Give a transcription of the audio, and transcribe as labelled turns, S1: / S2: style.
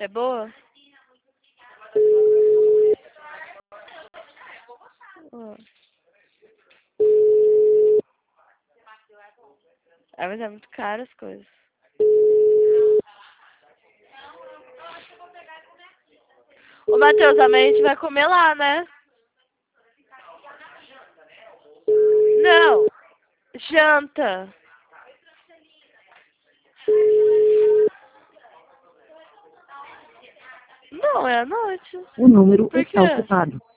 S1: É boa? Ó. Ah, mas é muito caro as coisas. Ô, Matheus, amanhã a gente vai comer lá, né? Não, janta. Não, é à noite.
S2: O número
S1: Por
S2: está
S1: quê?
S2: ocupado.